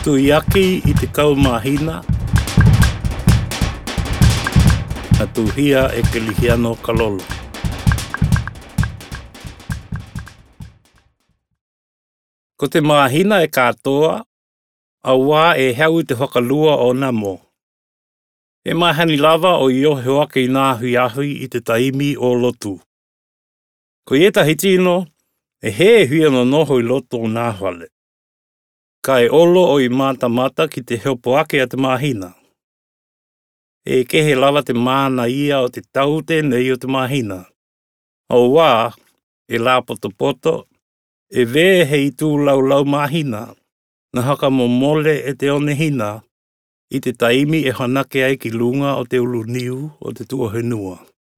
Tuiaki I te kaumahina. Na tuhia e ke lihiano kalolo. Ko te mahina e katoa, a wā e heu te whakalua o Namo. E mahani lava o I ohe wake I ngā hui I te taimi o lotu. Ko I etahi tino, e he hui no noho I loto o ngā whale. Ka e olo o I mata ki te heopo ake a te mahina. E kehe lava te mana ia o te taute nei o te mahina. O wā, e la poto, e vē hei tū lau mahina, na haka mo mole e te onehina, I te taimi e hanake ai ki lunga o te ulu niu o te tuahenua.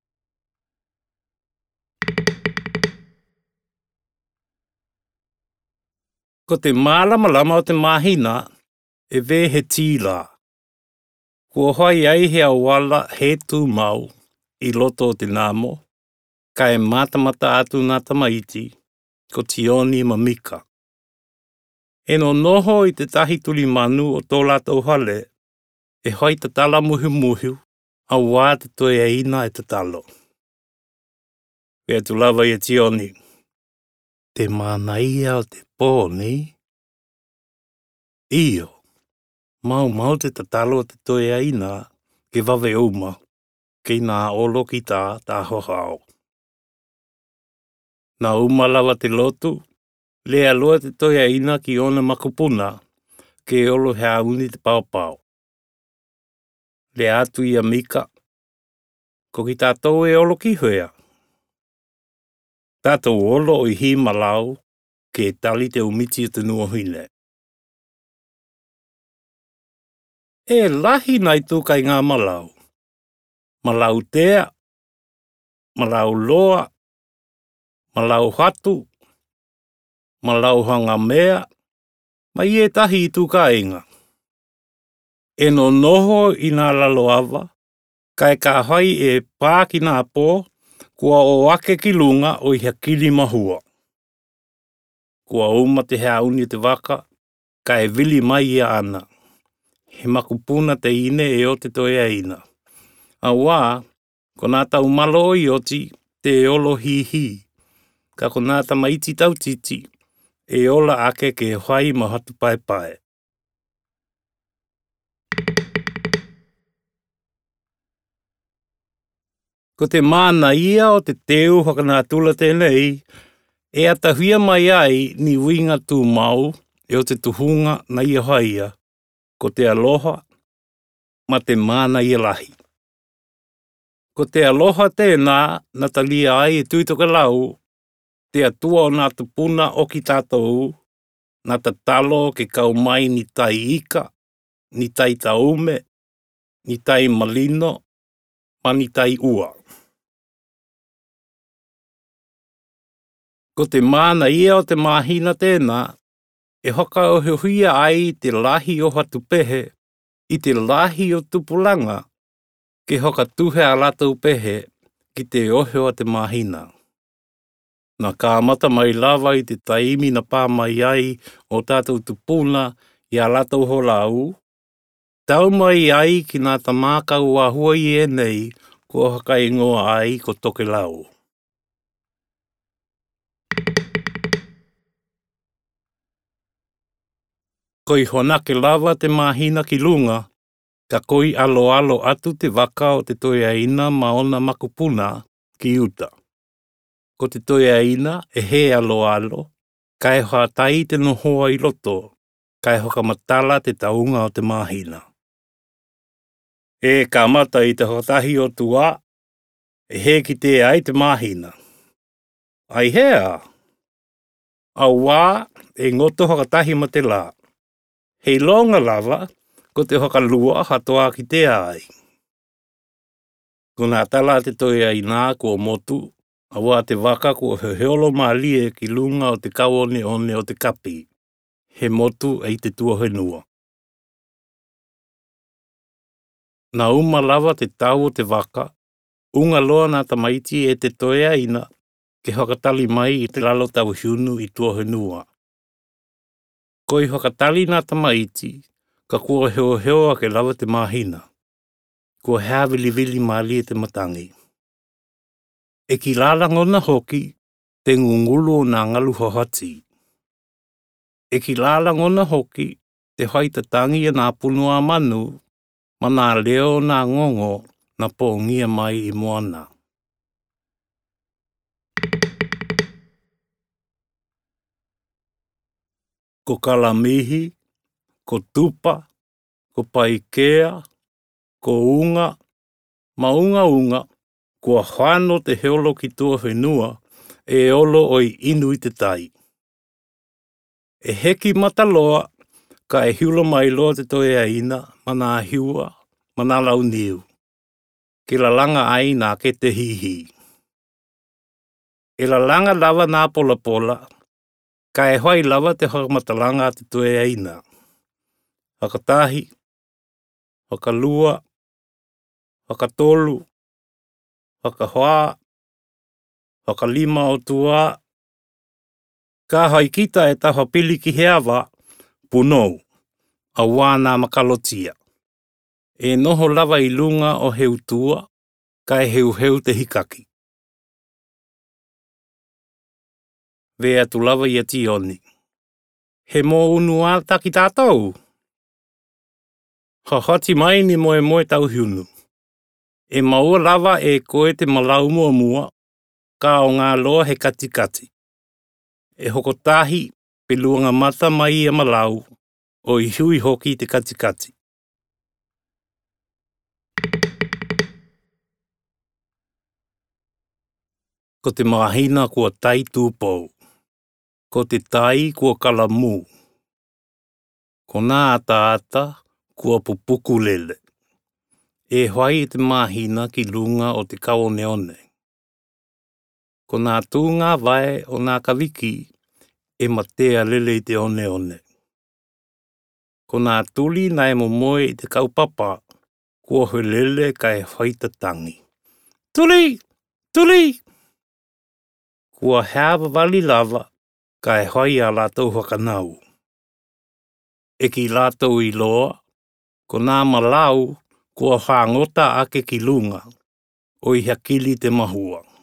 Ko te mālama o te mahina, e vē he tīla. Kua hoi ai hea wala he tū mau I loto o te Namo, ka e matamata atu nā tamaiti, ko Tioni Mamika. E no noho I te tahi tuli manu o tō lātou hale, e hoi te tala muhu, a wā te toe e ina e te talo. Pea tu lava I Tioni. Te mana ia o te pōni. Iyo. Mau te tatalo o te toe e ina, ke wawe uma, ke nā olo ki tā hohao. Nā uma lava te lotu, le aloa te toe e ina ki ona makupuna, ke olo hea uni te paupau. Le atu I Mika, ko ki tātou e olo ki hoea. Tātou olo o I hi malau, ke tali te umiti o te nuohine. E lahi nai tūkai ngā malau. Malau tea, malau loa, malau hatu, malau hanga mea, mai e tahi I tūka inga. E no noho I ngā laloawa, kai ka hai e pā ki ngā pō, kua o ake ki lunga o I hakili mahua. Kua uma te hea uni te waka, ka e vili mai ia ana. He makupuna te ine e o te toe a ina. A wā, ko nā tau malo o I oti, te e olo hi. Ka ko nā tamaiti tau titi, e ola ake ke hai mahatu pai. Ko te mana ia o te teu whakanātula tēnei, e atahuia mai ai ni winga tū mau e o te tuhunga na ia haia, ko te aloha, ma te mana ia lahi. Ko te aloha tēnā, na talia ai e tuitoka lau, te atua o nā tupuna o ki tātou, na ta talo ke kau mai ni tai ika, ni tai taume, ni tai malino, ma ni tai ua. Ko te mana ia o te mahina tēnā, e hoka o huia ai te lahi o hatupehe, I te lahi o tupulanga, ke hoka tuhe a latou pehe, ki te ohe o te mahina. Nā kāmata mai lava I te taimi na pā mai ai o tātou tupuna I a latou holau, tau mai ai ki nā tamākau a huai e nei, ko haka ingoa ai ko toke lau. Koi honake lava te mahina ki lunga, ka koi alo atu te waka o te toe aina maona makupuna ki uta. Ko te toe aina e he alo, kai hoa tai te nohoa I loto, kai hoka matala te taunga o te mahina. E ka mata I te hotahi o tua, e he ki te ai te mahina. Ai hea? Au wā, e ngoto hoka tahi ma te la. Hei longa lava, ko te hoka lua hatoa ki te ai. Ko nā tala te toe ai nā kua motu, a wā te waka kua heolo maalie ki lunga o te kauone o te kapi. He motu ei te tuahenua. Nā uma lava te tau o te waka, unga loa nā tamaiti e te toe aina, ke hoka tali mai I te lalo tau hiunu I tuahenua. Ko I whakatali nā tamaiti, ka kua heo a ke lawa te mahina. Kua hea vili mali e te matangi. E ki lālangona hoki, te ngungulu o nā ngalu hohati. E ki lālangona hoki, te haitatangi e nā punua manu, ma nā leo nā ngongo na pōngia mai I moana. Ko kalamihi, ko tupa, ko paikea, ko unga, ma unga, kua whāno te heolo ki tua whenua, e olo o I inu I te tai. E heki mataloa, ka e hiula mai loa te toe aina, mana hiua, mana lau niu. Ke la langa ai nā ke te hihi. E la langa lava nā pola pola, ka e hoi lava te hokamatalanga te toe aina. Hakatahi, hakalua, hakatolu, hakahoa, hakalima o tua, ka hoi kita e taha pili ki heawa, punou, a wāna makalotia. E noho lava I lunga o heu tua, ka e heu te hikaki. Vea tu lava I ati oni. He mō unua taki tātou? Ha hati mai ni moe tau hiunu. E maua lava e koe te malau mua, ka o ngā loa he kati. E hokotahi pe luanga mata mai e malau, o I hui hoki te kati. Ko te mahina kua tai tūpou. Ko te tai kua kalamu. Ko nā ata kua pupuku lele. E hoi te mahina ki lunga o te kaoneone. Ko nā tūngā vai o nā kawiki e matea lele I te one. Ko nā tuli nai momoe I te kaupapa, kua hoi lele ka e whaita tangi. Tuli! Kua heawa wali lava, ka e hoi a lātou whakanau. E ki lātou I loa, ko nā malau, kua whāngota ake ki lunga, o I hakili te mahua.